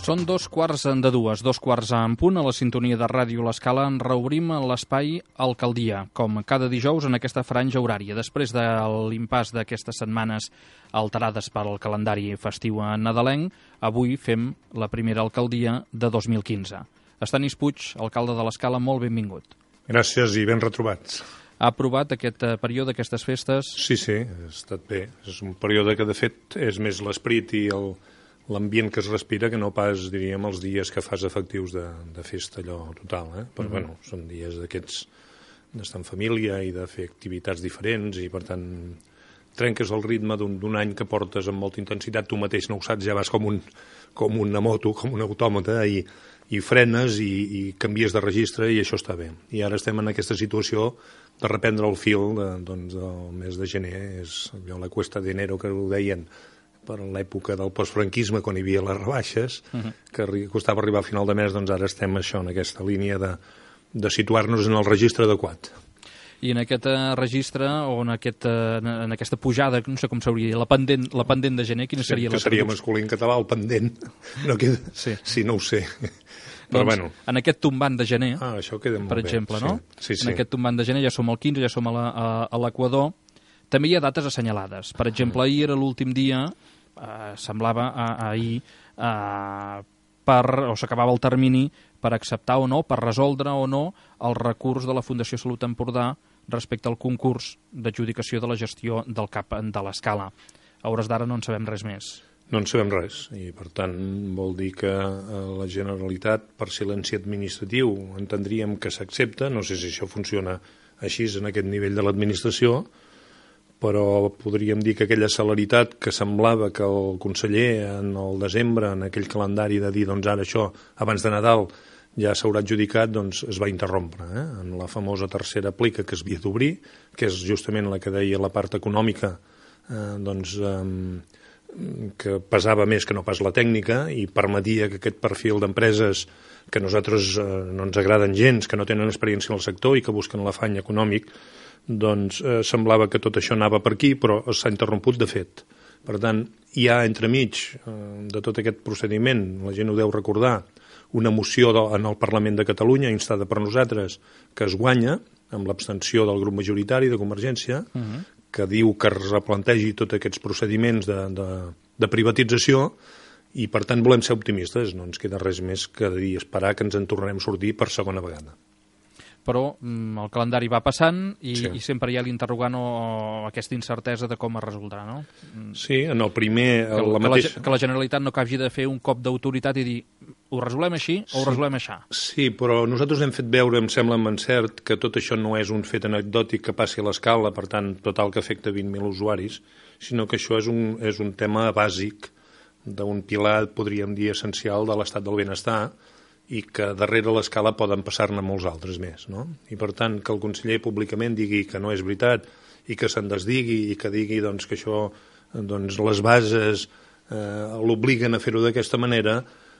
Són 2:15, 2:15 en punt, a la sintonia de Ràdio L'Escala en reobrim l'espai Alcaldia, com cada dijous en aquesta franja horària. Després de l'impàs d'aquestes setmanes alterades pel calendari festiu nadalenc, avui fem la primera alcaldia de 2015. Estanis Puig, alcalde de l'Escala, molt benvingut. Gràcies i ben retrobats. Ha aprovat aquest període, aquestes festes? Sí, ha estat bé. És un període que, de fet, és més l'esperit i l'ambient que es respira que no pas, diríem, els dies que fas efectius de festa allò total. Però, bueno, són dies d'aquests d'estar en família i de fer activitats diferents i, per tant, trenques el ritme d'un any que portes amb molta intensitat. Tu mateix no ho saps, ja vas com una moto, com un autòmata i frenes i canvies de registre i això està bé. I ara estem en aquesta situació de reprendre el fil del mes de gener. És allò, la cuesta d'enero, que ho deien per l'època del postfranquisme, quan hi havia les rebaixes, que costava arribar a final de mes, doncs ara estem això, en aquesta línia de situar-nos en el registre adequat. I en aquest registre, o en aquesta pujada, no sé com s'hauria dit, la pendent de gener, quina seria la traducció? Que seria masculí en català, el pendent. Sí, no ho sé. Però, bueno. En aquest tombant de gener, per exemple, no? Sí. En aquest tombant de gener ja som al 15, ja som a l'Equador. També hi ha dates assenyalades. Per exemple, ahir era l'últim dia, semblava ahir, o s'acabava el termini per acceptar o no, per resoldre o no el recurs de la Fundació Salut Empordà respecte al concurs d'adjudicació de la gestió del CAP de l'Escala. A hores d'ara no en sabem res més. No en sabem res, i per tant vol dir que la Generalitat, per silenci administratiu, entendríem que s'accepta. No sé si això funciona així en aquest nivell de l'administració, però podríem dir que aquella celeritat que semblava que el conseller en el desembre, en aquell calendari de dir doncs ara això, abans de Nadal, ja s'haurà adjudicat, doncs es va interrompre en la famosa tercera plica que es havia d'obrir, que és justament la que deia la part econòmica, que pesava més que no pas la tècnica i permetia que aquest perfil d'empreses que a nosaltres no ens agraden gens, que no tenen experiència en el sector i que busquen l'afany econòmic, doncs semblava que tot això anava per aquí, però s'ha interromput de fet. Per tant, hi ha entremig de tot aquest procediment, la gent ho deu recordar, una moció en el Parlament de Catalunya, instada per nosaltres, que es guanya, amb l'abstenció del grup majoritari de Convergència, que diu que es replantegi tots aquests procediments de privatització, i per tant volem ser optimistes, no ens queda res més que dir esperar que ens en tornarem a sortir per segona vegada. Però el calendari va passant i sempre hi ha l'interrogant o aquesta incertesa de com es resoldrà, no? Sí, en el primer... Que la Generalitat no hagi de fer un cop d'autoritat i dir ho resolem així o ho resolem així. Sí, però nosaltres hem fet veure, em sembla amb encert, que tot això no és un fet anecdòtic que passi a l'Escala, per tant, total que afecta 20.000 usuaris, sinó que això és un tema bàsic d'un pilar, podríem dir, essencial de l'estat del benestar, i que darrere l'Escala poden passar-ne molts altres més, no? I per tant, que el conseller públicament digui que no és veritat i que se'n desdigui i que digui doncs, que això, doncs, les bases l'obliguen a fer-ho d'aquesta manera,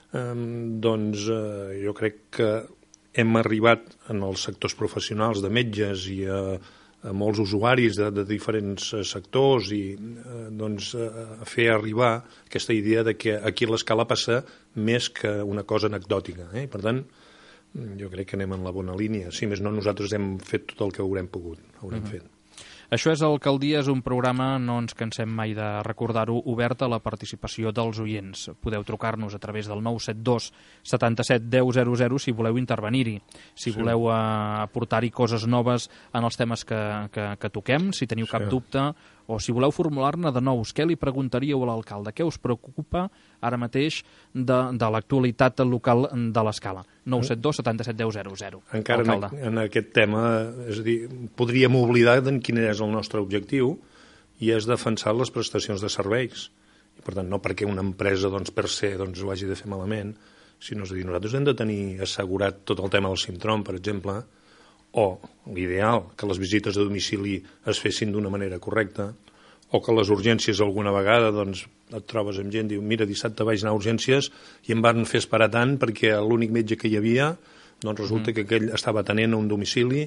doncs jo crec que hem arribat en els sectors professionals de metges i a molts usuaris de diferents sectors i doncs a fer arribar aquesta idea de que aquí a l'Escala passa més que una cosa anecdòtica. Per tant, jo crec que anem en la bona línia. Si més no, nosaltres hem fet tot el que haurem pogut, fet. Això és Alcaldia, és un programa, no ens cansem mai de recordar-ho, obert a la participació dels oients. Podeu trucar-nos a través del 972 77 10 00 si voleu intervenir-hi, si voleu aportar-hi coses noves en els temes que toquem, si teniu cap dubte, o si voleu formular-ne de nous. Què li preguntaríeu a l'alcalde? Què us preocupa ara mateix de l'actualitat local de l'Escala? 972 77 10 00. Encara en aquest tema, és a dir, podríem oblidar quin és el nostre objectiu, i és defensar les prestacions de serveis. I, per tant, no perquè una empresa per se ho hagi de fer malament, sinó, és a dir, nosaltres hem de tenir assegurat tot el tema del Simtrom, per exemple, o l'ideal, que les visites a domicili es fessin d'una manera correcta, o que les urgències alguna vegada et trobes amb gent, diu, mira, dissabte vaig anar a urgències i em van fer esperar tant perquè l'únic metge que hi havia, doncs resulta que aquell estava atenent a un domicili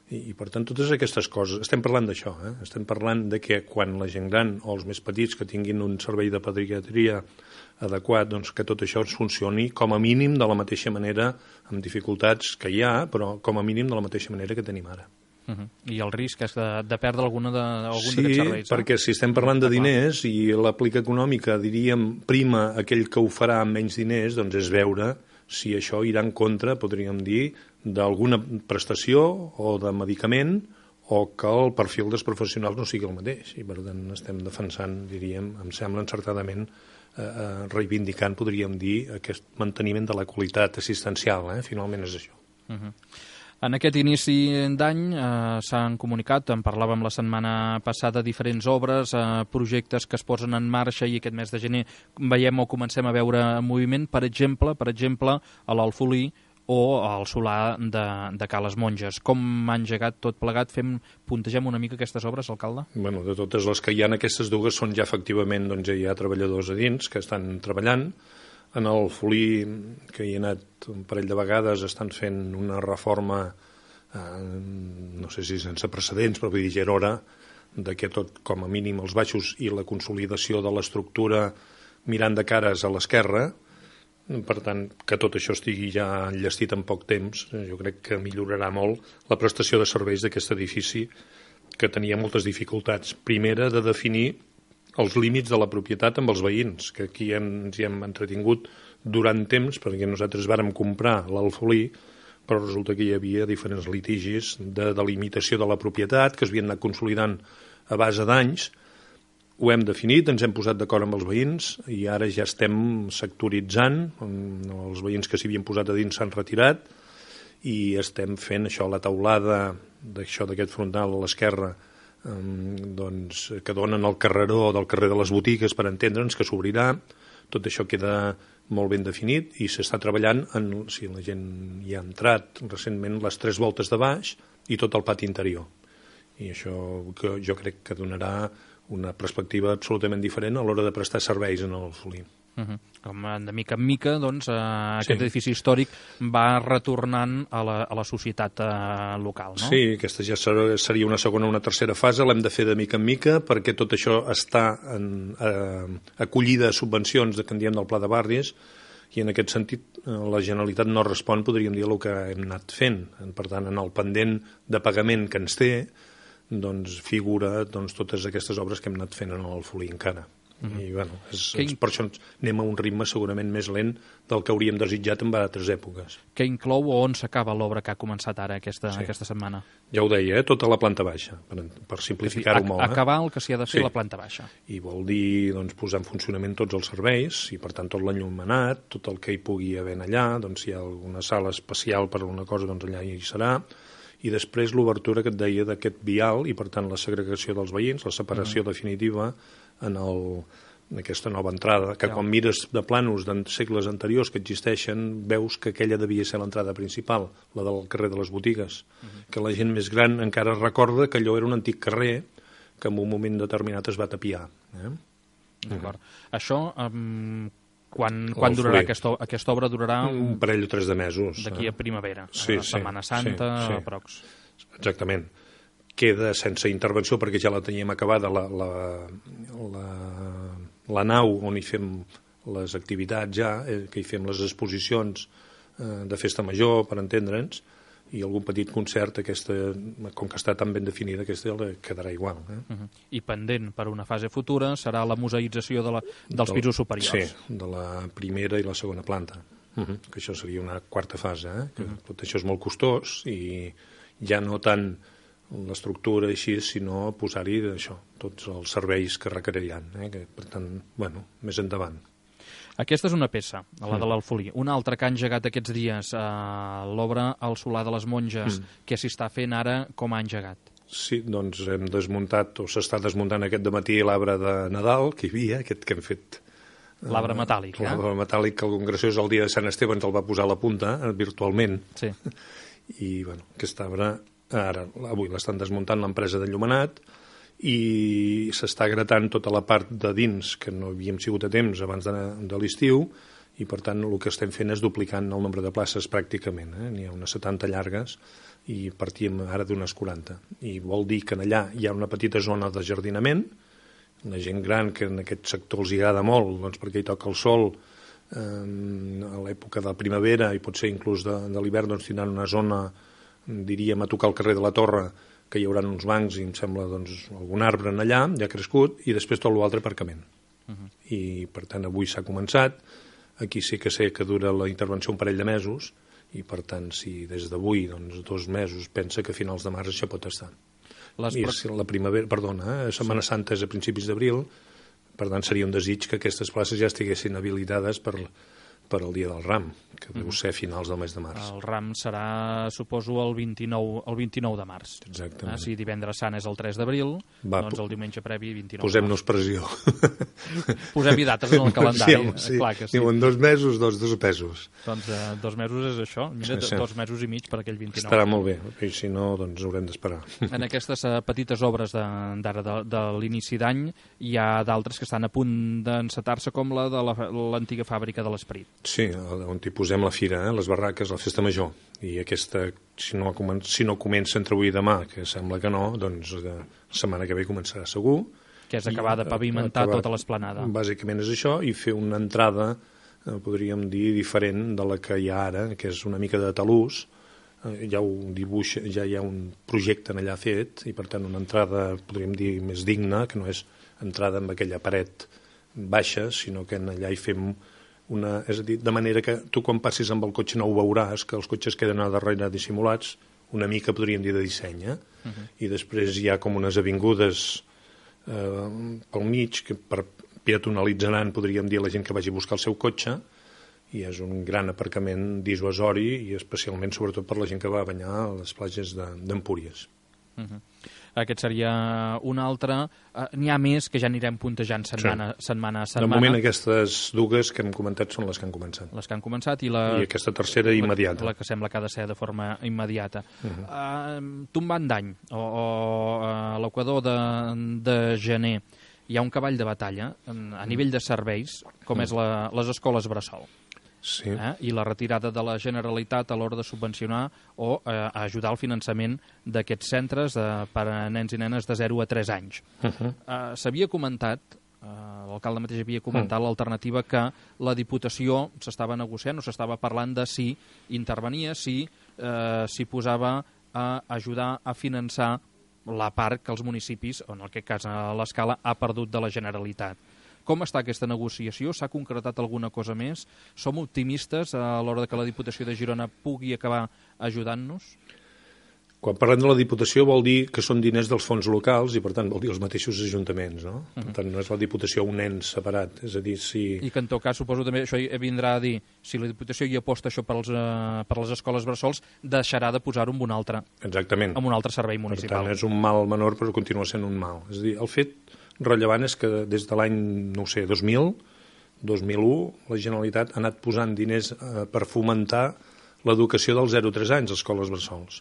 I per tant, totes aquestes coses, estem parlant d'això, estem parlant de que quan la gent gran o els més petits que tinguin un servei de pediatria adequat, doncs que tot això funcioni com a mínim de la mateixa manera, amb dificultats que hi ha, però com a mínim de la mateixa manera que tenim ara. I el risc és de perdre algun d'aquests serveis. Sí, perquè si estem parlant de diners i l'aplica econòmica, diríem, prima aquell que ho farà amb menys diners, doncs és veure si això irà en contra, podríem dir, d'alguna prestació o de medicament o que el perfil dels professionals no sigui el mateix. I per tant estem defensant, diríem, em sembla encertadament, reivindicant, podríem dir, aquest manteniment de la qualitat assistencial. Finalment és això. En aquest inici d'any s'han comunicat, en parlàvem la setmana passada, diferents obres, projectes que es posen en marxa i aquest mes de gener veiem o comencem a veure moviment, per exemple a l'Alfolí o al solar de Ca les Monges. Com ha engegat tot plegat? Puntegem una mica aquestes obres, alcalde? Bueno, de totes les que hi ha, aquestes dues són ja efectivament, doncs ja hi ha treballadors a dins que estan treballant. En el Folí, que hi he anat un parell de vegades, estan fent una reforma, no sé si sense precedents, però vull dir, ja era hora de que tot, com a mínim, els baixos i la consolidació de l'estructura mirant de cares a l'esquerra, per tant, que tot això estigui ja enllestit en poc temps, jo crec que millorarà molt la prestació de serveis d'aquest edifici, que tenia moltes dificultats. Primera, de definir els límits de la propietat amb els veïns, que aquí ens hi hem entretingut durant temps, perquè nosaltres vàrem comprar l'Alfolí, però resulta que hi havia diferents litigis de delimitació de la propietat que es havien anat consolidant a base d'anys. Ho hem definit, ens hem posat d'acord amb els veïns i ara ja estem sectoritzant, els veïns que s'hi havien posat a dins s'han retirat i estem fent això, la teulada d'aquest frontal a l'esquerra, doncs, que donen al carreró del carrer de les Botigues, per entendre'ns, que s'obrirà. Tot això queda molt ben definit i s'està treballant, si la gent hi ha entrat recentment, les 3 voltes de baix i tot el pati interior. I això que jo crec que donarà una perspectiva absolutament diferent a l'hora de prestar serveis en el Folí. Com de mica en mica, doncs, aquest edifici històric va retornant a la societat local, no? Sí, aquesta ja seria una segona o una tercera fase, l'hem de fer de mica en mica, perquè tot això està acollida a subvencions que en diem del Pla de Barris, i en aquest sentit la Generalitat no respon, podríem dir, el que hem anat fent. Per tant, en el pendent de pagament que ens té, doncs figura totes aquestes obres que hem anat fent en el Folí encara. I bueno, per això anem a un ritme segurament més lent del que hauríem desitjat en altres èpoques. Què inclou o on s'acaba l'obra que ha començat ara aquesta setmana? Ja ho deia, tota la planta baixa, per simplificar-ho molt. Acabar el que s'hi ha de fer la planta baixa. I vol dir posar en funcionament tots els serveis i per tant tot l'enllumenat, tot el que hi pugui haver allà, doncs si hi ha alguna sala especial per a una cosa, doncs allà hi serà. I després l'obertura que et deia d'aquest vial i per tant la segregació dels veïns, la separació definitiva en aquesta nova entrada, que quan mires de plànols de segles anteriors que existeixen, veus que aquella devia ser l'entrada principal, la del carrer de les Botigues, que la gent més gran encara recorda que allò era un antic carrer que en un moment determinat es va tapiar. D'acord. Això, quan durarà aquesta obra? Durarà un parell o 3 de mesos. D'aquí a primavera, a Setmana Santa, aprox. Exactament. Queda sense intervenció perquè ja la teníem acabada la nau on hi fem les activitats ja, que hi fem les exposicions de festa major, per entendre'ns, i algun petit concert, com que està tan ben definida, aquesta quedarà igual. I pendent per una fase futura serà la museïtzació dels pisos superiors. Sí, de la primera i la segona planta, que això seria una quarta fase, que tot això és molt costós i ja no tant l'estructura així, sinó posar-hi tots els serveis que requeriran, que, per tant, més endavant. Aquesta és una peça, la de l'Alfolí. Una altra que ha engegat aquests dies, l'obra al Solar de les Monges, que s'hi està fent ara, com ha engegat? Sí, doncs hem desmuntat, o s'està desmuntant aquest dematí l'arbre de Nadal que hi havia, aquest que hem fet... L'arbre metàl·lic, L'arbre metàl·lic que el Congressós el dia de Sant Esteve ens el va posar a la punta, virtualment. Sí. I, aquest arbre, avui l'estan desmuntant l'empresa d'enllumenat, i s'està gratant tota la part de dins que no havíem sigut a temps abans de l'estiu i per tant el que estem fent és duplicant el nombre de places pràcticament. N'hi ha unes 70 llargues i partíem ara d'unes 40. I vol dir que allà hi ha una petita zona de jardinament, la gent gran que en aquest sector els agrada molt, doncs perquè hi toca el sol, a l'època de la primavera i potser inclús de l'hivern, doncs tindran una zona, diríem, a tocar el carrer de la Torre, que hi haurà uns bancs i em sembla doncs, algun arbre en allà, ja crescut, i després tot l'altre aparcament. I per tant avui s'ha començat, aquí sí que sé que dura la intervenció un parell de mesos, i per tant si des d'avui, doncs 2 mesos, pensa que a finals de març això pot estar. I si la primavera, perdona, Setmana Santa és a principis d'abril, per tant seria un desig que aquestes places ja estiguessin habilitades per al dia del Ram, que deu ser a finals del mes de març. El Ram serà, suposo, el 29 de març. Exactament. Si divendres sant és el 3 d'abril, doncs el diumenge previ 29 de març. Posem-nos pressió. Posem-hi dates en el calendari. Sí, clar que sí. Diuen 2 mesos, 2 pesos. Doncs 2 mesos és això. Mira, 2 mesos i mig per aquell 29. Estarà molt bé, i si no, doncs haurem d'esperar. En aquestes petites obres d'ara de l'inici d'any hi ha d'altres que estan a punt d'encetar-se, com la de l'antiga fàbrica de l'Esperit. Sí, on hi posem la fira, les barraques, la festa major. I aquesta, si no comença entre avui i demà, que sembla que no, doncs la setmana que ve començarà segur. Que és acabar de pavimentar tota l'esplanada. Bàsicament és això, i fer una entrada, podríem dir, diferent de la que hi ha ara, que és una mica de talús. Ja hi ha un projecte en allà fet, i per tant una entrada, podríem dir, més digna, que no és entrada amb aquella paret baixa, sinó que en allà hi fem és a dir, de manera que tu quan passis amb el cotxe no ho veuràs, que els cotxes queden a darrere dissimulats, una mica podríem dir de disseny, i després hi ha com unes avingudes pel mig que peatonalitzaran, podríem dir, la gent que vagi a buscar el seu cotxe, i és un gran aparcament dissuasori i especialment sobretot per la gent que va a banyar a les platges d'Empúries. Aquest seria un altre. N'hi ha més que ja anirem puntejant setmana a setmana. De moment aquestes dues que hem comentat són les que han començat. Les que han començat i aquesta tercera immediata. La que sembla que ha de ser de forma immediata. Tombant d'any o l'equador de gener hi ha un cavall de batalla a nivell de serveis, com és les escoles bressol. Sí. I la retirada de la Generalitat a l'hora de subvencionar o ajudar al finançament d'aquests centres per a nens i nenes de 0 a 3 anys. S'havia comentat, l'alcalde mateix havia comentat l'alternativa que la Diputació s'estava negociant o s'estava parlant de si intervenia, si posava a ajudar a finançar la part que els municipis, o en aquest cas a l'Escala, ha perdut de la Generalitat. Com està aquesta negociació? S'ha concretat alguna cosa més? Som optimistes a l'hora que la Diputació de Girona pugui acabar ajudant-nos? Quan parlem de la Diputació vol dir que són diners dels fons locals i, per tant, vol dir els mateixos ajuntaments, no? Per tant, no és la Diputació un ens separat. És a dir, si... I que, en tot cas, suposo també això vindrà a dir si la Diputació hi aposta això per les escoles bressols, deixarà de posar-ho en un altre. Exactament. En un altre servei municipal. Per tant, és un mal menor, però continua sent un mal. És a dir, el fet rellevant és que des de l'any, no ho sé, 2000, 2001, la Generalitat ha anat posant diners per fomentar l'educació dels 0 a 3 anys a escoles bressols.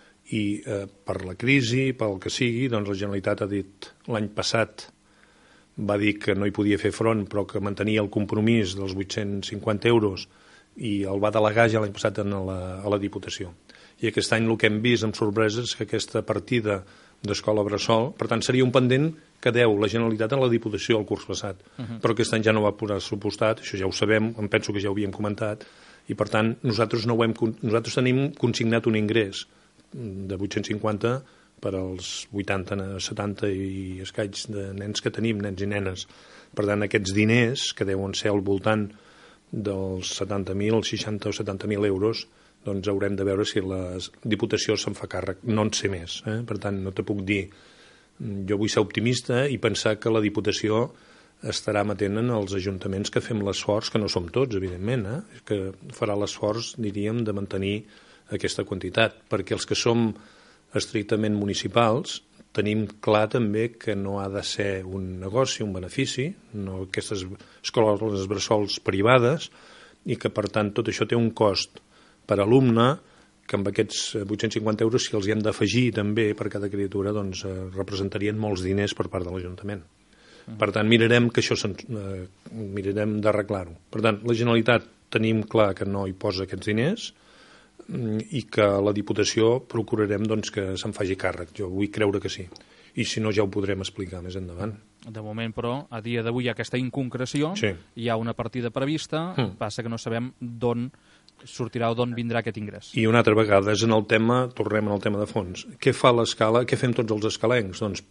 I per la crisi, pel que sigui, doncs la Generalitat ha dit l'any passat, va dir que no hi podia fer front, però que mantenia el compromís dels 850 euros i el va delegar ja l'any passat a la Diputació. I aquest any el que hem vist amb sorpresa és que aquesta partida d'escola bressol, per tant seria un pendent que deu la Generalitat a la Diputació el curs passat, però aquest any ja no va posar supostat, això ja ho sabem, em penso que ja ho havíem comentat, i per tant nosaltres tenim consignat un ingrés de 850 per als 80, 70 i escaig de nens que tenim, nens i nenes. Per tant, aquests diners, que deuen ser al voltant dels 70.000, 60 o 70.000 euros, doncs haurem de veure si la Diputació se'n fa càrrec. No en sé més, per tant, no te puc dir. Jo vull ser optimista i pensar que la Diputació estarà amatent als ajuntaments que fem l'esforç, que no som tots, evidentment, que farà l'esforç, diríem, de mantenir aquesta quantitat, perquè els que som estrictament municipals tenim clar també que no ha de ser un negoci, un benefici, no aquestes escoles bressols privades, i que per tant tot això té un cost per alumne, que amb aquests 850 euros, si els hi hem d'afegir també per cada criatura, doncs representarien molts diners per part de l'Ajuntament. Per tant, mirarem d'arreglar-ho. Per tant, la Generalitat tenim clar que no hi posa aquests diners i que la Diputació procurarem que se'n faci càrrec. Jo vull creure que sí. I si no, ja ho podrem explicar més endavant. De moment, però, a dia d'avui hi ha aquesta inconcreció, hi ha una partida prevista, passa que no sabem d'on sortirà o d'on vindrà aquest ingrés. I una altra vegada, tornem al tema de fons. Què fa l'Escala? Què fem tots els escalencs? Doncs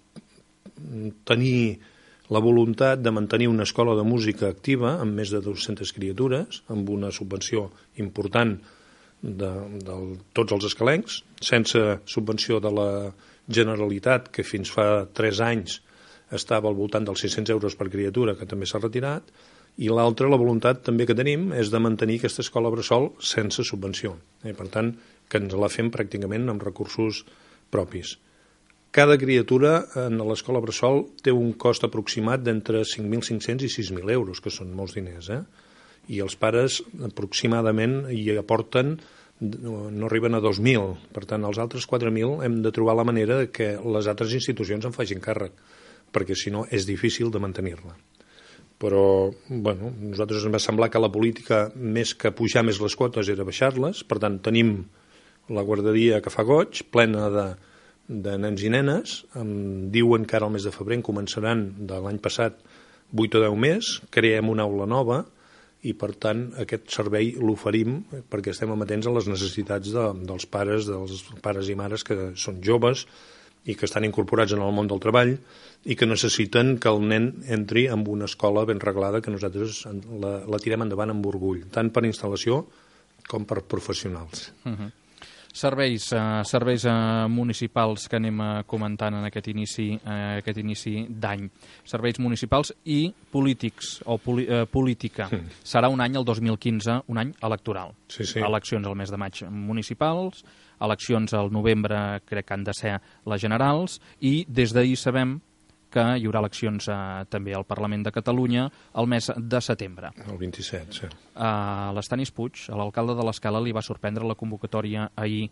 tenir la voluntat de mantenir una escola de música activa amb més de 200 criatures, amb una subvenció important de tots els escalencs, sense subvenció de la Generalitat, que fins fa 3 anys estava al voltant dels 600 euros per criatura, que també s'ha retirat, i l'altra, la voluntat també que tenim, és de mantenir aquesta escola bressol sense subvenció. Per tant, que ens la fem pràcticament amb recursos propis. Cada criatura en l'escola bressol té un cost aproximat d'entre 5.500 i 6.000 euros, que són molts diners, I els pares aproximadament hi aporten, no arriben a 2.000. Per tant, els altres 4.000 hem de trobar la manera que les altres institucions en facin càrrec, perquè si no és difícil de mantenir-la. Però, nosaltres ens va semblar que la política, més que pujar més les quotes, era baixar-les. Per tant, tenim la guarderia que fa goig, plena de nens i nenes. Em diuen que ara al mes de febrer en començaran de l'any passat 8 o 10 més, creem una aula nova, i per tant aquest servei l'oferim perquè estem amatents a les necessitats dels pares i mares que són joves i que estan incorporats en el món del treball i que necessiten que el nen entri en una escola ben reglada, que nosaltres la tirem endavant amb orgull, tant per instal·lació com per professionals. Serveis municipals que anem comentant en aquest inici d'any. Serveis municipals i polítics o política. Serà un any, el 2015, un any electoral. Sí. Eleccions al mes de maig municipals, eleccions al novembre crec que han de ser les generals i des d'ahir sabem que hi haurà eleccions també al Parlament de Catalunya el mes de setembre. El 27, sí. A l'Estanis Puig, a l'alcalde de l'Escala, li va sorprendre la convocatòria ahir,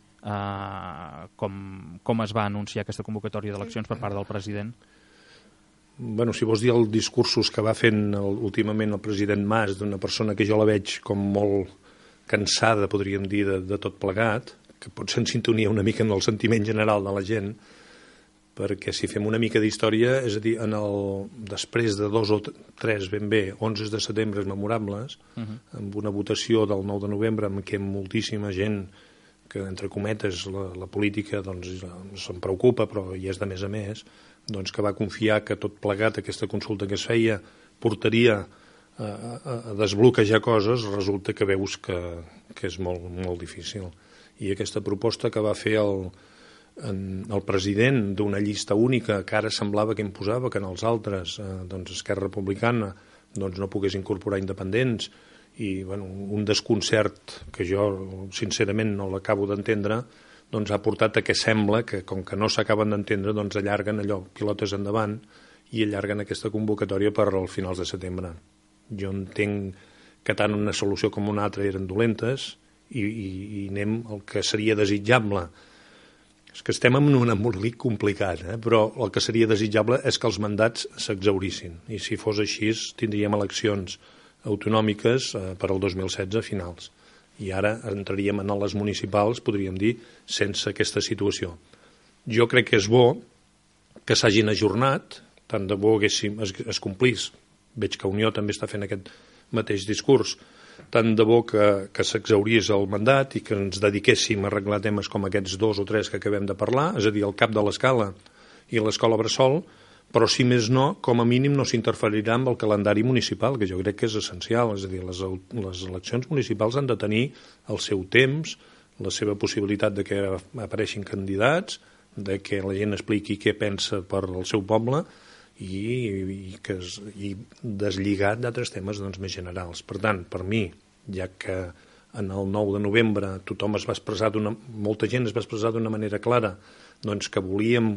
com es va anunciar aquesta convocatòria d'eleccions per part del president? Si vols dir els discursos que va fent últimament el president Mas, d'una persona que jo la veig com molt cansada, podríem dir, de tot plegat, que pot ser en sintonia una mica en el sentiment general de la gent, perquè si fem una mica d'història, és a dir, després de 2 o 3, ben bé, 11 de setembre memorables, amb una votació del 9 de novembre en què moltíssima gent, que entre cometes la política se'n preocupa, però hi és de més a més, que va confiar que tot plegat aquesta consulta que es feia portaria a desbloquejar coses, resulta que veus que és molt, molt difícil. I aquesta proposta que va fer el president d'una llista única, que ara semblava que imposava que en els altres, Esquerra Republicana, no pogués incorporar independents, i un desconcert que jo sincerament no l'acabo d'entendre, ha portat a que sembla que, com que no s'acaben d'entendre, allarguen allò, pilotes endavant, i allarguen aquesta convocatòria per als finals de setembre. Jo entenc que tant una solució com una altra eren dolentes i anem al que seria desitjable. És que estem en un embolic complicat, però el que seria desitjable és que els mandats s'exhaurissin, i si fos així tindríem eleccions autonòmiques per al 2016 a finals, i ara entraríem en les municipals, podríem dir, sense aquesta situació. Jo crec que és bo que s'hagin ajornat, tant de bo es complís, veig que Unió també està fent aquest mateix discurs, tant de bo que s'exhaurís el mandat i que ens dediquéssim a arreglar temes com aquests 2 o 3 que acabem de parlar, és a dir, el cap de l'Escala i l'escola bressol, però si més no, com a mínim no s'interferirà amb el calendari municipal, que jo crec que és essencial, és a dir, les eleccions municipals han de tenir el seu temps, la seva possibilitat de que apareixin candidats, de que la gent expliqui què pensa per al seu poble i deslligat d'altres temes més generals. Per tant, per mi, ja que en el 9 de novembre tothom es va expressar molta gent es va expressar d'una manera clara, que volíem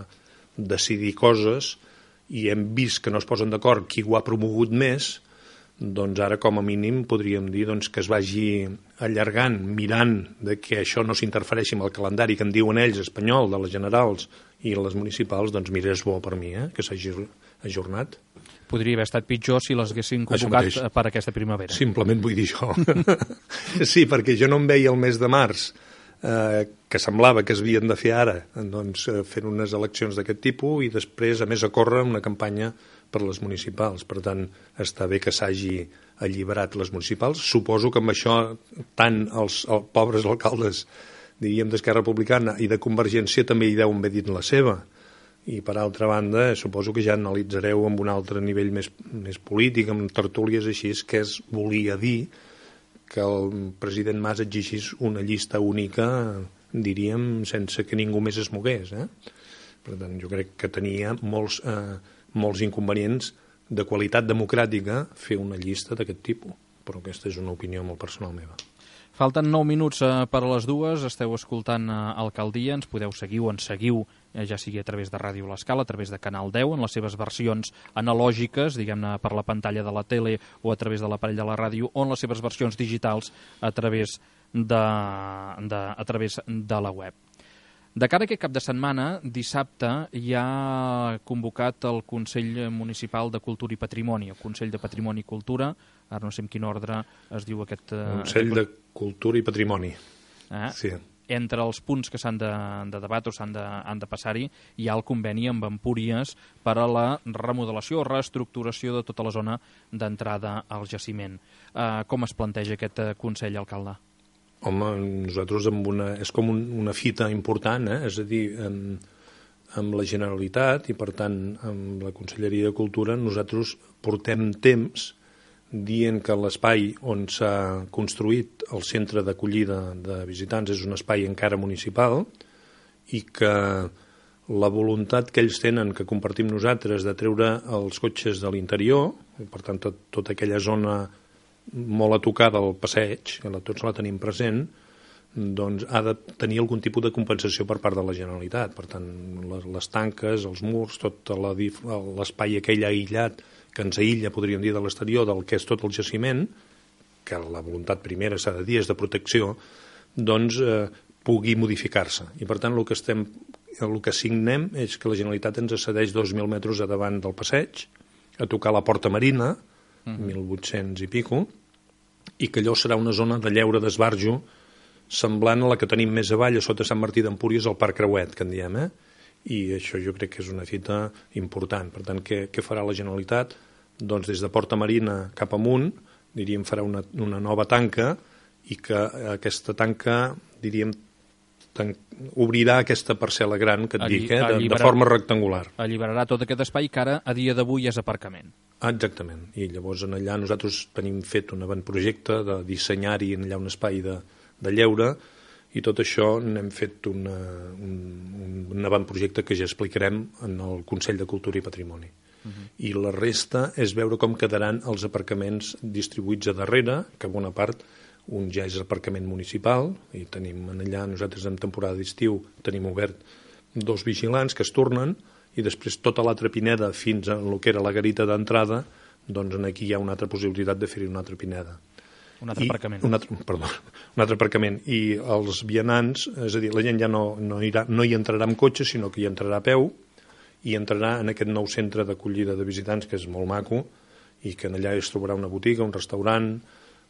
decidir coses i hem vist que no es posen d'acord qui ho ha promogut més, doncs ara com a mínim podríem dir que es vagi allargant, mirant que això no s'interfereixi amb el calendari que en diuen ells, espanyol, de les generals i les municipals, doncs mira, és bo per mi, que s'hagi ajornat. Podria haver estat pitjor si les haguessin convocat per aquesta primavera. Simplement vull dir això. Sí, perquè jo no em veia el mes de març, que semblava que es havien de fer ara, doncs fent unes eleccions d'aquest tipus i després, a més, a córrer una campanya per les municipals. Per tant, està bé que s'hagi alliberat les municipals. Suposo que amb això tant els pobres alcaldes, diríem, d'Esquerra Republicana i de Convergència també hi deuen haver dit la seva. I, per altra banda, suposo que ja analitzareu amb un altre nivell més polític, amb tertúlies així, que es volia dir que el president Mas exigís una llista única, diríem, sense que ningú més es mogués. Per tant, jo crec que tenia molts inconvenients de qualitat democràtica fer una llista d'aquest tipus, però aquesta és una opinió molt personal meva. Falten 9 minuts per a les 2, esteu escoltant Alcaldia, ens podeu seguir o ens seguiu, ja sigui a través de Ràdio L'Escala, a través de Canal 10, en les seves versions analògiques, diguem-ne per la pantalla de la tele o a través de l'aparell de la ràdio, o en les seves versions digitals a través de la web. De cara a aquest cap de setmana, dissabte, hi ha convocat el Consell Municipal de Cultura i Patrimoni, el Consell de Patrimoni i Cultura, ara no sé en quin ordre es diu aquest... Consell de Cultura i Patrimoni, sí. Entre els punts que s'han de debatre o han de passar-hi, hi ha el conveni amb Empúries per a la remodelació o reestructuració de tota la zona d'entrada al jaciment. Com es planteja aquest Consell, alcalde? Home, nosaltres és com una fita important, és a dir, amb la Generalitat i, per tant, amb la Conselleria de Cultura, nosaltres portem temps dient que l'espai on s'ha construït el centre d'acollida de visitants és un espai encara municipal i que la voluntat que ells tenen, que compartim nosaltres, de treure els cotxes de l'interior, per tant, tota aquella zona molt a tocar del passeig, que tots la tenim present, doncs ha de tenir algun tipus de compensació per part de la Generalitat. Per tant, les tanques, els murs, tot l'espai aquell aïllat que ens aïlla, podríem dir, de l'exterior del que és tot el jaciment, que la voluntat primera, s'ha de dir, és de protecció, doncs pugui modificar-se. I per tant, el que signem és que la Generalitat ens cedeix 2.000 metres a davant del passeig, a tocar la Porta Marina, 1.800 i pico, i que allò serà una zona de lleure d'esbarjo semblant a la que tenim més avall, a sota Sant Martí d'Empúries, al Parc Creuet, que en diem, i això jo crec que és una fita important. Per tant, què farà la Generalitat? Doncs des de Porta Marina cap amunt, diríem, farà una nova tanca, i que aquesta tanca, diríem, obrirà aquesta parcel·la gran que et dic, de forma rectangular. Alliberarà tot aquest espai que ara, a dia d'avui, és aparcament. Exactament, i llavors allà nosaltres tenim fet un avantprojecte de dissenyar-hi allà un espai de lleure, i tot això n'hem fet un avantprojecte que ja explicarem en el Consell de Cultura i Patrimoni. I la resta és veure com quedaran els aparcaments distribuïts a darrere, que bona part un ja és aparcament municipal, i tenim allà, nosaltres en temporada d'estiu tenim obert 2 vigilants que es tornen, i després tota l'altra pineda fins a el que era la garita d'entrada, doncs aquí hi ha una altra possibilitat de fer-hi una altra pineda. Un altre aparcament. Un altre aparcament. I els vianants, és a dir, la gent ja no hi entrarà amb cotxe, sinó que hi entrarà a peu, i entrarà en aquest nou centre d'acollida de visitants, que és molt maco, i que allà es trobarà una botiga, un restaurant,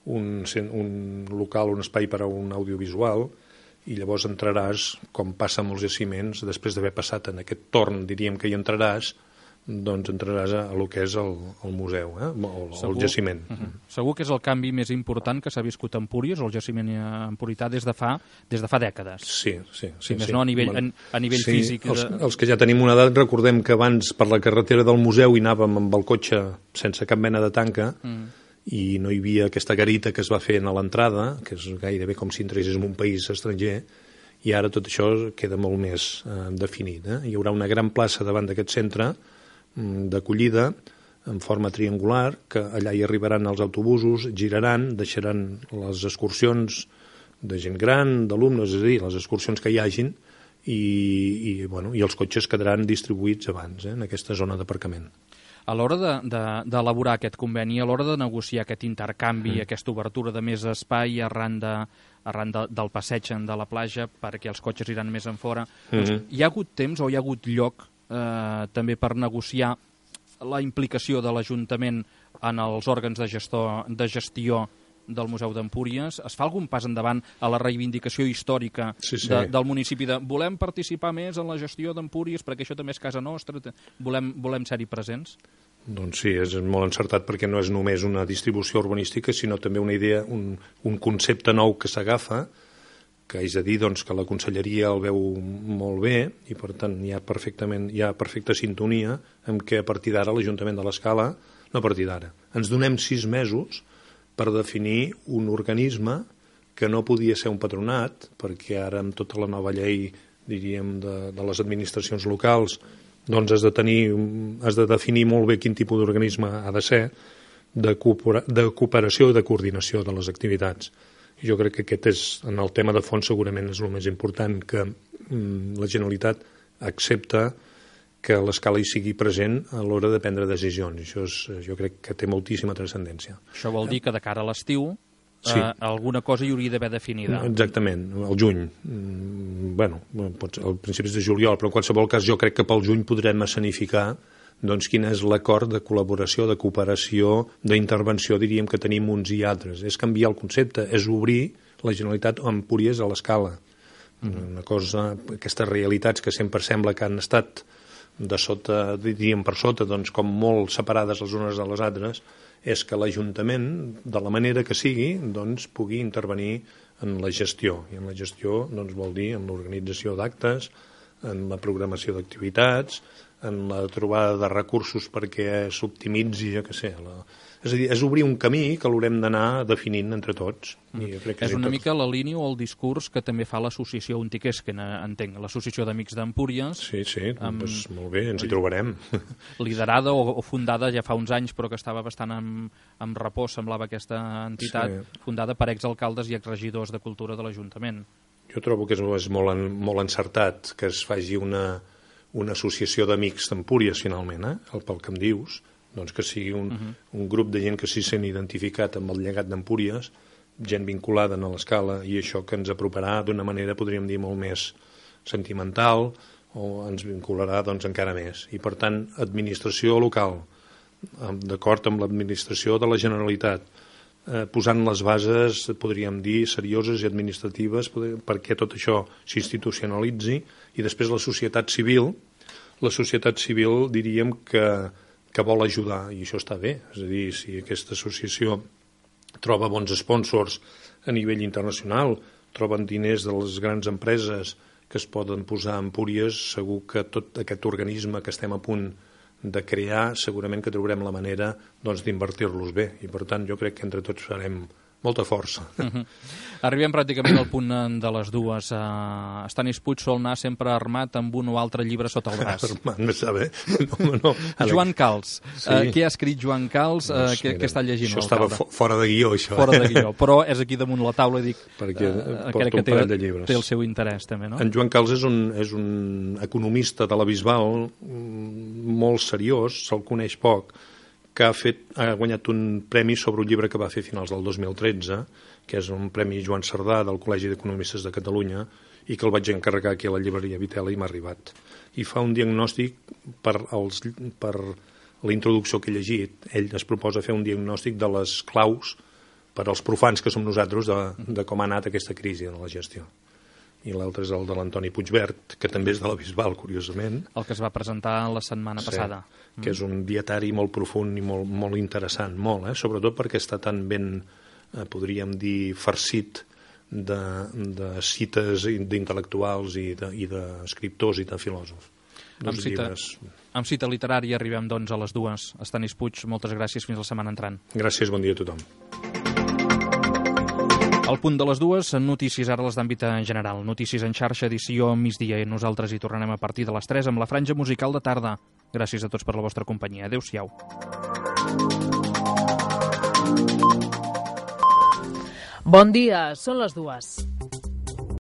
un local, un espai per a un audiovisual, i llavors entraràs, com passa amb els jaciments, després d'haver passat en aquest torn, diríem que hi entraràs, doncs entraràs a lo que és el museu, el jaciment. Segur que és el canvi més important que s'ha viscut a Empúries, el jaciment empurità, des de fa dècades. Sí. Més no a nivell físic. Els que ja tenim una edat, recordem que abans per la carretera del museu hi anàvem amb el cotxe sense cap mena de tanca, i no hi havia aquesta garita que es va fer a l'entrada, que és gairebé com si entréssim en un país estranger, i ara tot això queda molt més definit. Hi haurà una gran plaça davant d'aquest centre d'acollida en forma triangular, que allà hi arribaran els autobusos, giraran, deixaran les excursions de gent gran, d'alumnes, és a dir, les excursions que hi hagin, i els cotxes quedaran distribuïts abans, en aquesta zona d'aparcament. A l'hora d'elaborar aquest conveni, a l'hora de negociar aquest intercanvi, aquesta obertura de més espai arran del passeig de la platja perquè els cotxes iran més enfora, hi ha hagut temps o hi ha hagut lloc també per negociar la implicació de l'Ajuntament en els òrgans de gestió del Museu d'Empúries? Es fa algun pas endavant a la reivindicació històrica del municipi de volem participar més en la gestió d'Empúries perquè això també és casa nostra, volem ser-hi presents? Doncs sí, és molt encertat perquè no és només una distribució urbanística, sinó també una idea, un concepte nou que s'agafa, que és a dir que la conselleria el veu molt bé i per tant hi ha perfecta sintonia amb què a partir d'ara l'Ajuntament de l'Escala, no a partir d'ara, ens donem 6 mesos per definir un organisme que no podia ser un patronat, perquè ara amb tota la nova llei, diríem, de les administracions locals, doncs has de definir molt bé quin tipus d'organisme ha de ser, de cooperació i de coordinació de les activitats. I jo crec que aquest és, en el tema de fons, segurament és el més important, que la Generalitat accepta que l'Escala hi sigui present a l'hora de prendre decisions. Això jo crec que té moltíssima transcendència. Això vol dir que de cara a l'estiu alguna cosa hi hauria d'haver definida. Exactament, al juny. Al principis de juliol, però en qualsevol cas jo crec que pel juny podrem escenificar quin és l'acord de col·laboració, de cooperació, d'intervenció, diríem, que tenim uns i altres. És canviar el concepte, és obrir la Generalitat o Empúries a l'Escala. Una cosa, aquestes realitats que sempre sembla que han estat de sota, diríem per sota, com molt separades les unes de les altres, és que l'Ajuntament, de la manera que sigui, pugui intervenir en la gestió. I en la gestió vol dir en l'organització d'actes, en la programació d'activitats, en la trobada de recursos perquè s'optimitzi, jo què sé. És a dir, és obrir un camí que l'haurem d'anar definint entre tots. És una mica la línia o el discurs que també fa l'associació Untiquers, que entenc, l'associació d'Amics d'Empúries. Sí, molt bé, ens hi trobarem. Liderada o fundada ja fa uns anys, però que estava bastant en repòs, semblava aquesta entitat, fundada per exalcaldes i exregidors de Cultura de l'Ajuntament. Jo trobo que és molt encertat que es faci una associació d'amics d'Empúries, finalment, pel que em dius, que sigui un grup de gent que s'hi sent identificat amb el llegat d'Empúries, gent vinculada a l'Escala, i això que ens aproparà d'una manera, podríem dir, molt més sentimental, o ens vincularà encara més. I, per tant, administració local, d'acord amb l'administració de la Generalitat, posant les bases, podríem dir, serioses i administratives perquè tot això s'institucionalitzi, i després la societat civil diríem que vol ajudar, i això està bé. És a dir, si aquesta associació troba bons sponsors a nivell internacional, troben diners de les grans empreses que es poden posar a Empúries, segur que tot aquest organisme que estem a punt de crear, segurament que trobarem la manera d'invertir-los bé. I, per tant, jo crec que entre tots farem molta força. Arribem pràcticament al punt de les dues. Estanis Puig sol anar sempre armat amb un o altre llibre sota el braç. Armat, m'és saber. Joan Cals. Què ha escrit Joan Cals? Què està llegint? Això estava fora de guió, això. Fora de guió, però és aquí damunt la taula i dic... Perquè porta un parell de llibres. Té el seu interès, també, no? En Joan Cals és un economista de la Bisbal molt seriós, se'l coneix poc, que ha guanyat un premi sobre un llibre que va fer a finals del 2013, que és un premi Joan Cerdà del Col·legi d'Economistes de Catalunya, i que el vaig encarregar aquí a la llibreria Vitela i m'ha arribat. I fa un diagnòstic per la introducció que he llegit. Ell es proposa fer un diagnòstic de les claus per als profans que som nosaltres de com ha anat aquesta crisi en la gestió. I l'altre és el de l'Antoni Puigvert, que també és de la Bisbal, curiosament. El que es va presentar la setmana passada. Que és un dietari molt profund i molt interessant, sobretot perquè està tan ben, podríem dir, farcit de cites d'intel·lectuals i d'escriptors i de filòsofs. Amb cita literària arribem, doncs, a les dues. Estanis Puig, moltes gràcies, fins la setmana entrant. Gràcies, bon dia a tothom. Al punt de les dues, notícies ara les d'àmbit general. Notícies en xarxa, edició migdia, i nosaltres hi tornarem a partir de les 3 amb la franja musical de tarda. Gràcies a tots per la vostra companyia. Adéu-siau. Bon dia, són les dues.